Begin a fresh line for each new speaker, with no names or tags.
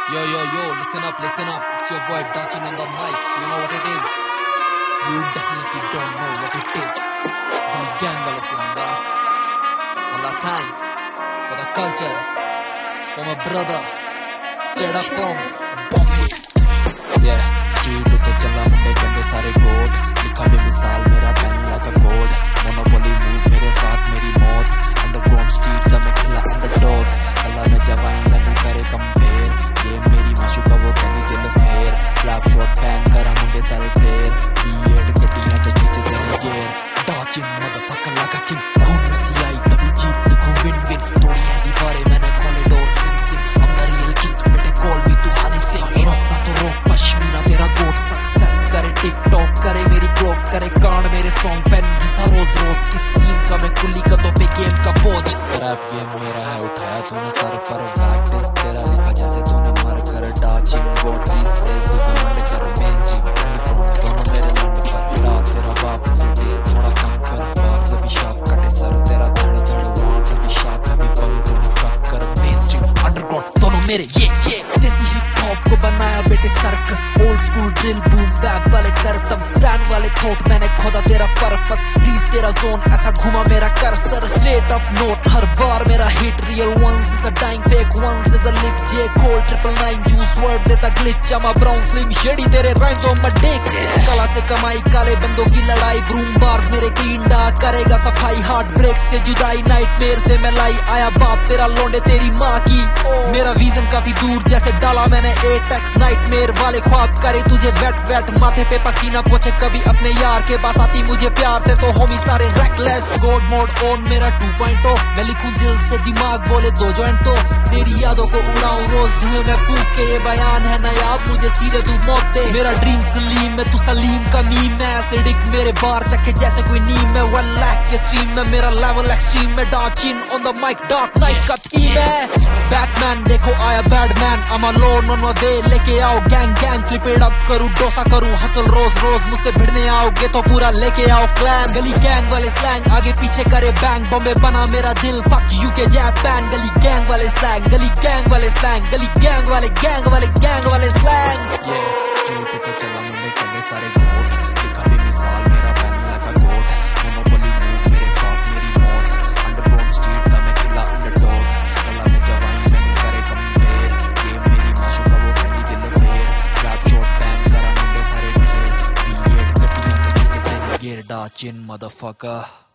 Yo, listen up. It's your boy Dachin on the mic. You know what it is? You definitely don't know what it is. Gully gang wale slanga. One last time. For the culture. For my brother. Straight up from Bombay. Yeah, street utte challa munde gande sare goat. Likha bhi misal mera pen like a code. Monopoly move mere saath meri maut. Underground street da main khila underdog. Kalla mein jawai nahi kare compare. ये मेरी माशूका वो कहनी दिल फेर. Flap shot ban करा मुंडे सारे टेर. B8 गड्डियां तो खींचे तेरे गेर. Dachin motherfucker like a king. खून में सी आई तभी जीत लिखूं win win. तोड़ी है दीवारें मैंने कॉरिडोर सिम. I'm the real king. बेटे call me तू हनी सिंह. रोक ना तो रोक पश्मीना तेरा गोट. सक्सेस करे टिकटॉक करे मेरी क्लॉक करे कांड मेरे सॉन्ग पेन घिसा रोज इस सीन का मैं कुल्ली कदों पे गेम का बोझ. रैप गेम मेरा है उठाया तूने सर पर. प्रैक्टिस तेरा लिखा जैसे तूने मर कर. Dachin got these says तू कमांड कर. mainstream underground दोनों मेरे लंड पर. डा तेरा बाप मुझे डिस थोड़ा कम कर. बार से भी शार्प कटे सर तेरा धड़ वाट अभी शार्प अभी बनू तूने कम कर. mainstream underground दोनों मेरे ये देसी हिप हॉप को बनाया बेटे circus. Old school drill boom bap वाले करतब. स्टैंड वाले थॉट मैंने खोदा तेरा पर्पस. फ्रीज तेरा जोन ऐसा घुमा मेरा कर्सर. स्ट्रेट अप नोट हर बार मेरा hit. Real ones is a dying fake ones is a lit. J Cole 999 Juice WRLD देता ग्लिच. अमा ब्राउन स्लिम शेडी तेरे राइम्स ऑन माय डिक. कला से कमाई काले बंदों की लड़ाई. ब्रूम बार्स मेरे क्लीन डा करेगा सफाई. हार्ट ब्रेक से जुदाई नाइटमेयर से मैं लाई. आया बाप तेरा लौंडे तेरी माँ की. मेरा विजन काफी दूर जैसे डाला मैंने एटेक्स. नाइटमेयर वाले ख्वाब करे तुझे वेट माथे पे पसीना पोछे. कभी अपने यार के पास आती मुझे प्यार से तो होमी सारे रेकलेस. गॉड मोड ऑन मेरा 2.0. मैं लिखूं दिल से दिमाग बोले दो जॉइंट तो. तेरी यादों को उड़ाऊं रोज धुएं में फूक के. ये बयान है नायाब मुझे सीधे तू मौत दे. मेरा ड्रीम सलीम में तू सलीम का मीम है. एसिडिक मेरे बार चखे जैसे कोई नीम है. 1 लाख के स्ट्रीम में मेरा लेवल एक्सट्रीम में. Dachin on the mic dark knight का थीम है. बैटमैन देखो आया badman. I'm alone on my way लेके आओ गैंग फ्लिप इट अप करूं डोसा करूं हसल रोज मुझसे भिड़ने आओगे तो पूरा लेके आओ क्लैन. गली गैंग वाले स्लैंग आगे पीछे करे बैंग. बॉम्बे बना मेरा दिल फक यू के जापान. गली गैंग वाले स्लैंग गली गैंग वाले स्लैंग. गली गैंग वाले स्लैंग. ये स्ट्रीट पे चला मुंडे कदे सारे गोट. लिखा भी मिसाल मेरा पेन लगा गोट. मोनोपोली मूव मेरे साथ मेरी मौत. अंडरग्राउंड स्ट्रीट का मैं किला अंडरडॉग. कला में जवाई मैंने करे कंपेयर. ये मेरी माशूका वो कहनी दिल फेर. फ्लैप शॉट बैन करा मुंडे सारे ढेर. B8 गड्डियां तो खींचे तेरे गेर. Dachin motherfucker.